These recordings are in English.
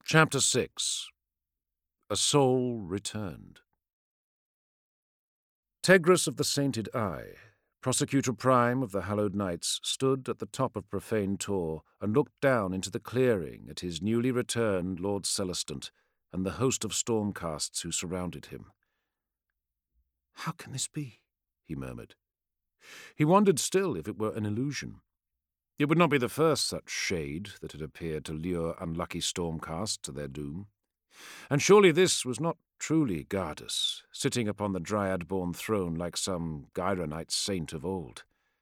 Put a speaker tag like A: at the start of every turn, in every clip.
A: Chapter 6. A Soul Returned. Tegris of the Sainted Eye, Prosecutor Prime of the Hallowed Knights, stood at the top of Profane Tor and looked down into the clearing at his newly returned Lord Celestant and the host of stormcasts who surrounded him. "How can this be?" he murmured. He wondered still if it were an illusion. It would not be the first such shade that had appeared to lure unlucky stormcasts to their doom. And surely this was not truly Gardus, sitting upon the Dryad-born throne like some Gyronite saint of old.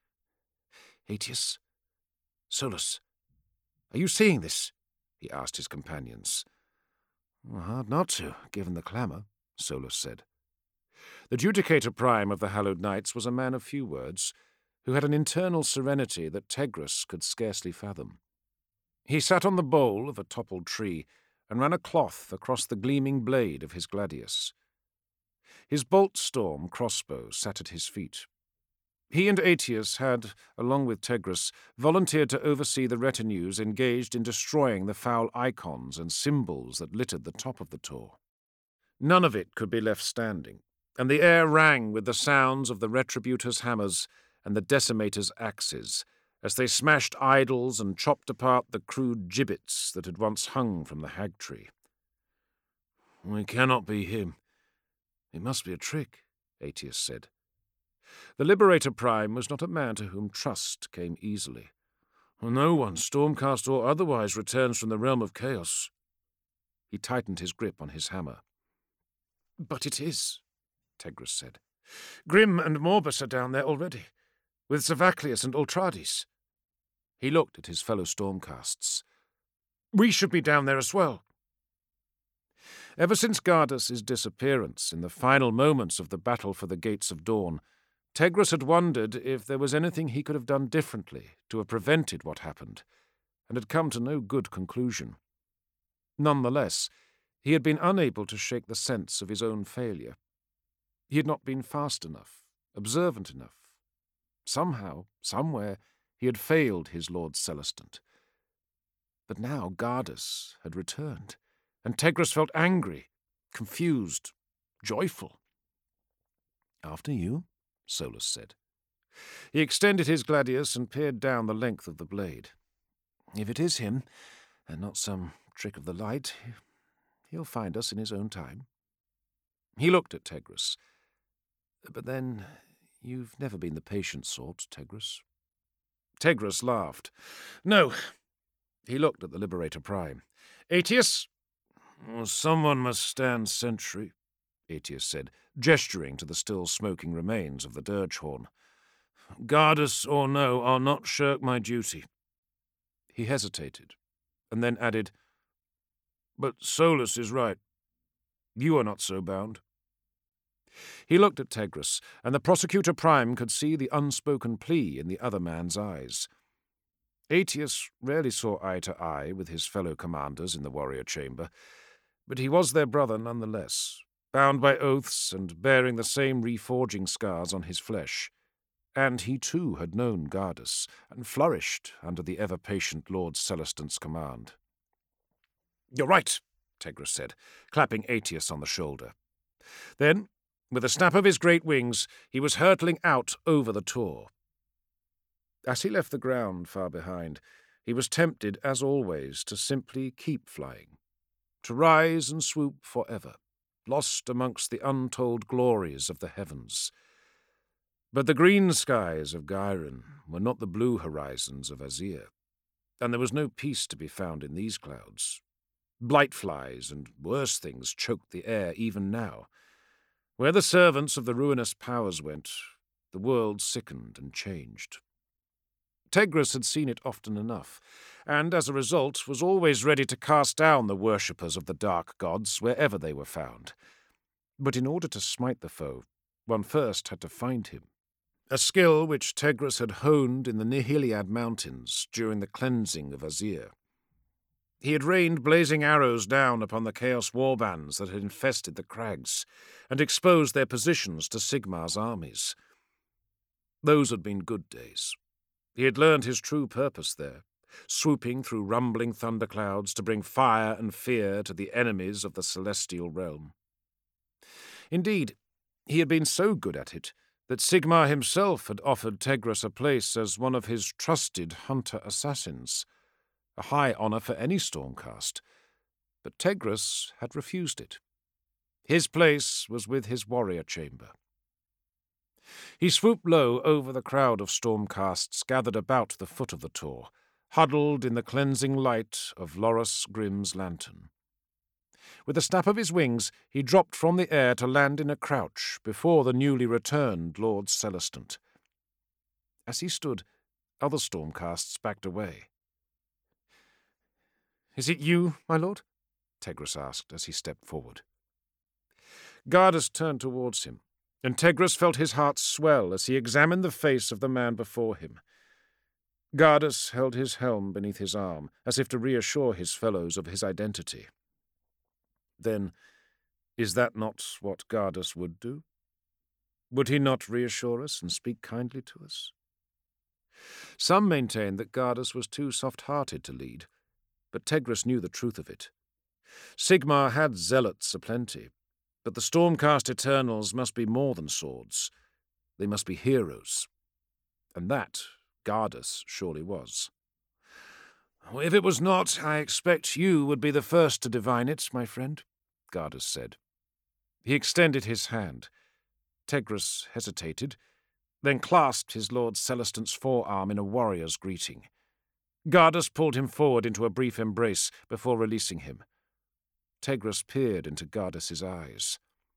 A: "Aetius? Solus? Are you seeing this?" he asked his companions. "Hard not to, given the clamour," Solus said. The Judicator Prime of the Hallowed Knights was a man of few words, who had an internal serenity that Tegris could scarcely fathom. He sat on the bole of a toppled tree and ran a cloth across the gleaming blade of his gladius. His bolt-storm crossbow sat at his feet. He and Aetius had, along with Tegris, volunteered to oversee the retinues engaged in destroying the foul icons and symbols that littered the top of the Tor. None of it could be left standing, and the air rang with the sounds of the retributors' hammers and the decimators' axes, as they smashed idols and chopped apart the crude gibbets that had once hung from the hag tree. "It cannot be him. It must be a trick," Aetius said. The Liberator Prime was not a man to whom trust came easily. "No one, stormcast or otherwise, returns from the realm of chaos." He tightened his grip on his hammer. "But it is," Tegris said. "Grim and Morbus are down there already, with Zavaclius and Ultrades." He looked at his fellow stormcasts. "We should be down there as well." Ever since Gardus' disappearance in the final moments of the battle for the Gates of Dawn, Tegris had wondered if there was anything he could have done differently to have prevented what happened, and had come to no good conclusion. Nonetheless, he had been unable to shake the sense of his own failure. He had not been fast enough, observant enough. Somehow, somewhere, he had failed his Lord Celestant. But now Gardus had returned, and Tegris felt angry, confused, joyful. "After you," Solus said. He extended his gladius and peered down the length of the blade. "If it is him, and not some trick of the light, he'll find us in his own time." He looked at Tegris. "But then, you've never been the patient sort, Tegris." Tegris laughed. "No." He looked at the Liberator Prime. "Aetius?" "Someone must stand sentry," Aetius said, gesturing to the still smoking remains of the dirge horn. "Gardus or no, I'll not shirk my duty." He hesitated, and then added, "But Solus is right. You are not so bound." He looked at Tegris, and the Prosecutor Prime could see the unspoken plea in the other man's eyes. Aetius rarely saw eye to eye with his fellow commanders in the warrior chamber, but he was their brother nonetheless, bound by oaths and bearing the same reforging scars on his flesh. And he too had known Gardus, and flourished under the ever-patient Lord Celestant's command. "You're right," Tegris said, clapping Aetius on the shoulder. Then, with a snap of his great wings, he was hurtling out over the Tor. As he left the ground far behind, he was tempted, as always, to simply keep flying, to rise and swoop forever, lost amongst the untold glories of the heavens. But the green skies of Gyron were not the blue horizons of Azir, and there was no peace to be found in these clouds. Blightflies and worse things choked the air even now. Where the servants of the ruinous powers went, the world sickened and changed. Tegris had seen it often enough, and as a result was always ready to cast down the worshippers of the dark gods wherever they were found. But in order to smite the foe, one first had to find him, a skill which Tegris had honed in the Nihiliad Mountains during the cleansing of Azir. He had rained blazing arrows down upon the Chaos warbands that had infested the crags, and exposed their positions to Sigmar's armies. Those had been good days. He had learned his true purpose there, swooping through rumbling thunderclouds to bring fire and fear to the enemies of the celestial realm. Indeed, he had been so good at it that Sigmar himself had offered Tegris a place as one of his trusted hunter assassins, a high honour for any Stormcast, but Tegris had refused it. His place was with his warrior chamber. He swooped low over the crowd of Stormcasts gathered about the foot of the tor, huddled in the cleansing light of Loras Grimm's lantern. With a snap of his wings, he dropped from the air to land in a crouch before the newly returned Lord Celestant. As he stood, other Stormcasts backed away. "Is it you, my lord?" Tegris asked as he stepped forward. Gardas turned towards him, and Tegris felt his heart swell as he examined the face of the man before him. Gardas held his helm beneath his arm, as if to reassure his fellows of his identity. Then, is that not what Gardas would do? Would he not reassure us and speak kindly to us? Some maintained that Gardas was too soft-hearted to lead, but Tegris knew the truth of it. Sigmar had zealots aplenty, but the Stormcast Eternals must be more than swords. They must be heroes. And that Gardas surely was. "If it was not, I expect you would be the first to divine it, my friend," Gardas said. He extended his hand. Tegris hesitated, then clasped his Lord Celestant's forearm in a warrior's greeting. Gardas pulled him forward into a brief embrace before releasing him. Tegris peered into Gardas's eyes.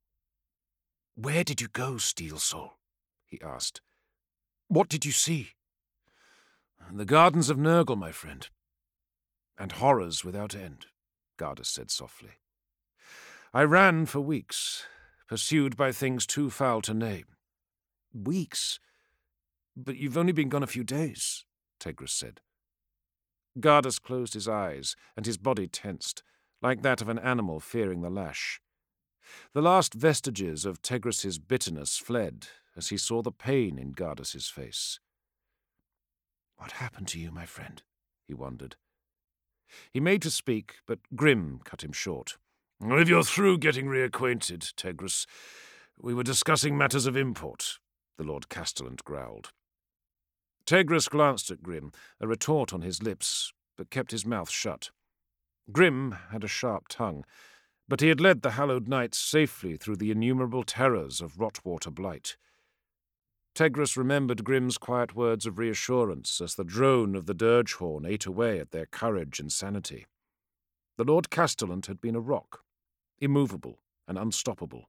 A: "Where did you go, Steel Soul?" he asked. "What did you see?" "The gardens of Nurgle, my friend. And horrors without end," Gardas said softly. "I ran for weeks, pursued by things too foul to name." "Weeks? But you've only been gone a few days," Tegris said. Gardas closed his eyes, and his body tensed, like that of an animal fearing the lash. The last vestiges of Tegris's bitterness fled as he saw the pain in Gardas's face. "What happened to you, my friend?" he wondered. He made to speak, but Grimm cut him short. "If you're through getting reacquainted, Tegris, we were discussing matters of import," the Lord Castellan growled. Tegris glanced at Grimm, a retort on his lips, but kept his mouth shut. Grimm had a sharp tongue, but he had led the Hallowed Knights safely through the innumerable terrors of Rotwater Blight. Tegris remembered Grimm's quiet words of reassurance as the drone of the dirge horn ate away at their courage and sanity. The Lord Castellan had been a rock, immovable and unstoppable.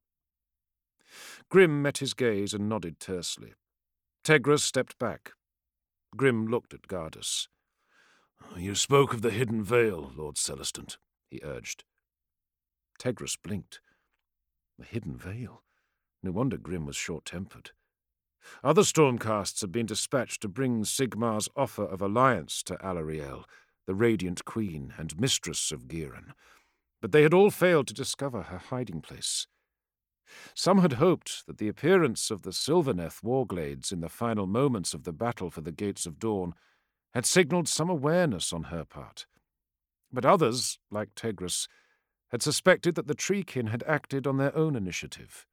A: Grimm met his gaze and nodded tersely. Tegris stepped back. Grimm looked at Gardas. "You spoke of the hidden veil, Lord Celestant," he urged. Tegris blinked. The hidden veil? No wonder Grimm was short-tempered. Other Stormcasts had been dispatched to bring Sigmar's offer of alliance to Alarielle, the Radiant Queen and mistress of Ghyran, but they had all failed to discover her hiding place. Some had hoped that the appearance of the Sylvaneth Warglades in the final moments of the battle for the Gates of Dawn had signalled some awareness on her part. But others, like Tegris, had suspected that the Treekin had acted on their own initiative.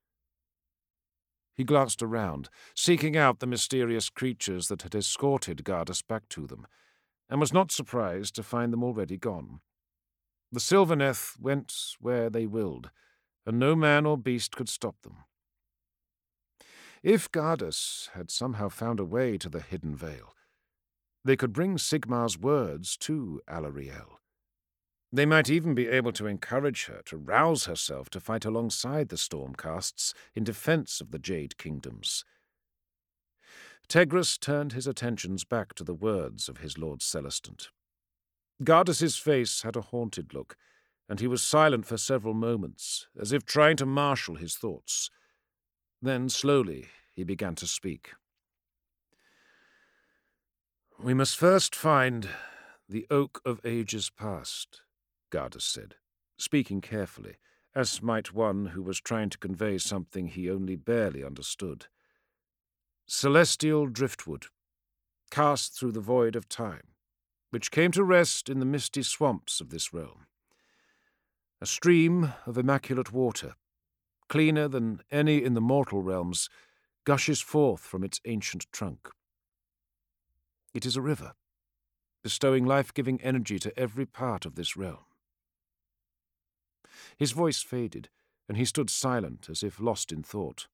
A: He glanced around, seeking out the mysterious creatures that had escorted Gardas back to them, and was not surprised to find them already gone. The Sylvaneth went where they willed, and no man or beast could stop them. If Gardas had somehow found a way to the hidden veil, they could bring Sigmar's words to Alarielle. They might even be able to encourage her to rouse herself to fight alongside the Stormcasts in defense of the Jade Kingdoms. Tegris turned his attentions back to the words of his Lord Celestant. Gardas's face had a haunted look, and he was silent for several moments, as if trying to marshal his thoughts. Then, slowly, he began to speak. "We must first find the Oak of Ages Past," Gardas said, speaking carefully, as might one who was trying to convey something he only barely understood. "Celestial driftwood, cast through the void of time, which came to rest in the misty swamps of this realm. A stream of immaculate water, cleaner than any in the mortal realms, gushes forth from its ancient trunk. It is a river, bestowing life-giving energy to every part of this realm. His voice faded, and he stood silent as if lost in thought.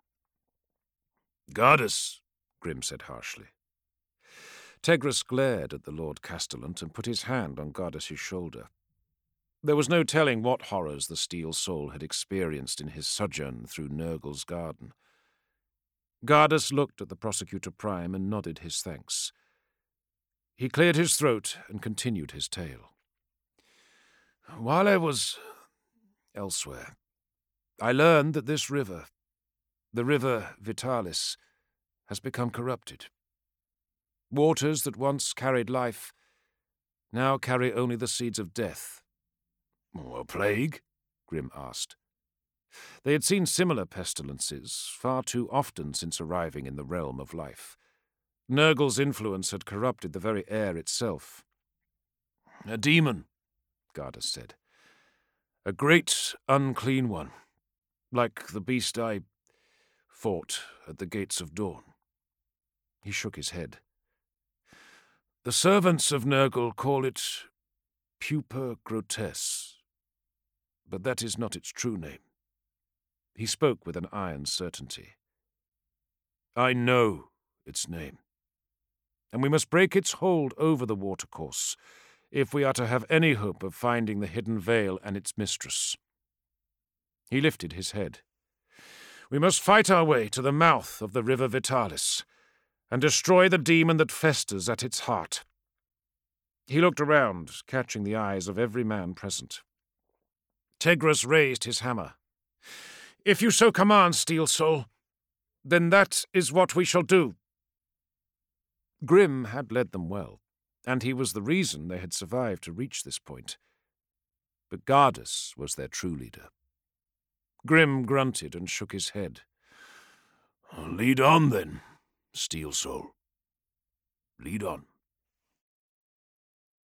A: "Gardus," Grim said harshly. Tegris glared at the Lord Castellant and put his hand on Gardus's shoulder. There was no telling what horrors the Steel Soul had experienced in his sojourn through Nurgle's garden. Gardus looked at the Prosecutor Prime and nodded his thanks. He cleared his throat and continued his tale. "While I was elsewhere, I learned that this river, the River Vitalis, has become corrupted. Waters that once carried life now carry only the seeds of death." "A plague?" Grim asked. They had seen similar pestilences far too often since arriving in the realm of life. Nurgle's influence had corrupted the very air itself. "A demon," Gardus said. "A great, unclean one, like the beast I fought at the gates of dawn." He shook his head. "The servants of Nurgle call it Pupa Grotesque, but that is not its true name." He spoke with an iron certainty. "I know its name, and we must break its hold over the watercourse if we are to have any hope of finding the hidden veil and its mistress." He lifted his head. "We must fight our way to the mouth of the River Vitalis and destroy the demon that festers at its heart." He looked around, catching the eyes of every man present. Tegris raised his hammer. "If you so command, Steel Soul, then that is what we shall do." Grim had led them well, and he was the reason they had survived to reach this point. But Gardus was their true leader. Grim grunted and shook his head. "Lead on, then, Steel Soul. Lead on."